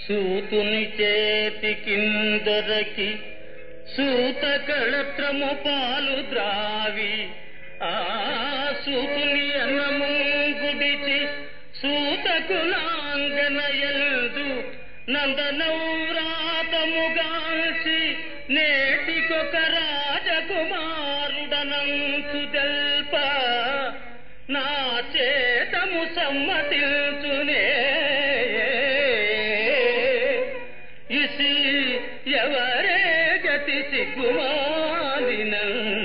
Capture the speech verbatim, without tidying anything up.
సూతుని చేతికిందొరకి సూత కళత్రము పాలు ద్రావి ఆ సూతుని అన్నము గుడిచి సూతకులాంగనయందు నందనౌరాతముగాల్చి నేటికొక రాజకుమారుడనంచు తెల్ప నా చేతము సమ్మతిల్చునే ఇసి ఎవరే గతి సిగ్గుమాలిన